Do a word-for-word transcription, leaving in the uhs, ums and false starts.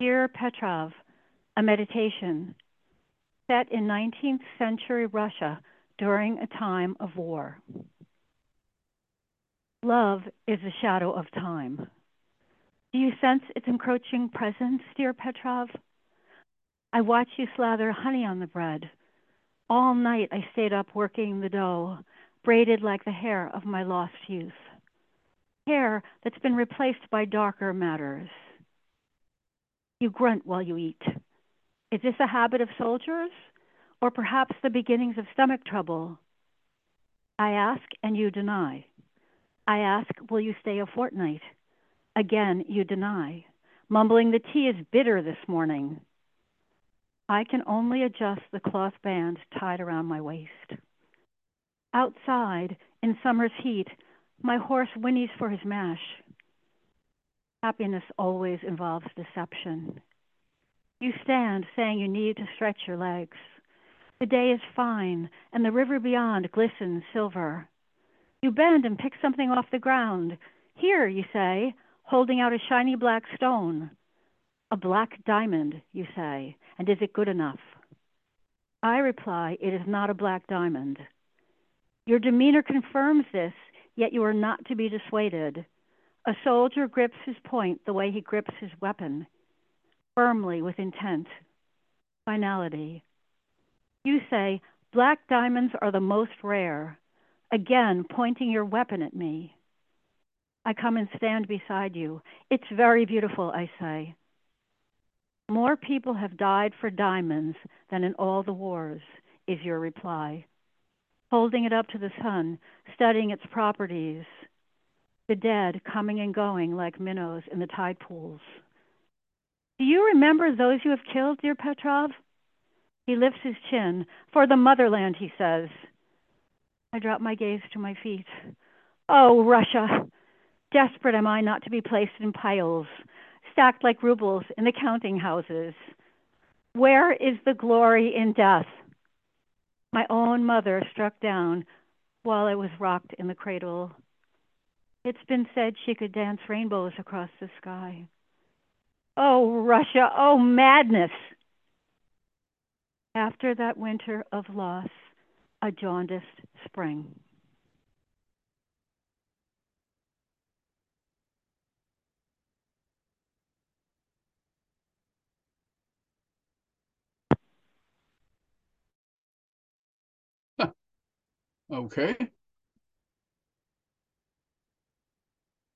Dear Petrov, a meditation set in nineteenth century Russia during a time of war. Love is a shadow of time. Do you sense its encroaching presence, dear Petrov? I watch you slather honey on the bread. All night I stayed up working the dough, braided like the hair of my lost youth. Hair that's been replaced by darker matters. You grunt while you eat. Is this a habit of soldiers? Or perhaps the beginnings of stomach trouble? I ask and you deny. I ask, will you stay a fortnight? Again, you deny, mumbling the tea is bitter this morning. I can only adjust the cloth band tied around my waist. Outside, in summer's heat, my horse whinnies for his mash. Happiness always involves deception. You stand saying you need to stretch your legs. The day is fine, and the river beyond glistens silver. You bend and pick something off the ground. Here, you say, holding out a shiny black stone. A black diamond, you say, and is it good enough? I reply, it is not a black diamond. Your demeanor confirms this, yet you are not to be dissuaded. A soldier grips his point the way he grips his weapon, firmly with intent, finality. You say, black diamonds are the most rare, again pointing your weapon at me. I come and stand beside you. It's very beautiful, I say. More people have died for diamonds than in all the wars, is your reply. Holding it up to the sun, studying its properties. The dead coming and going like minnows in the tide pools. Do you remember those you have killed, dear Petrov? He lifts his chin. For the motherland, he says. I drop my gaze to my feet. Oh, Russia! Desperate am I not to be placed in piles, stacked like rubles in the counting houses. Where is the glory in death? My own mother struck down while I was rocked in the cradle. It's been said she could dance rainbows across the sky. Oh, Russia! Oh, madness! After that winter of loss, a jaundiced spring. Okay.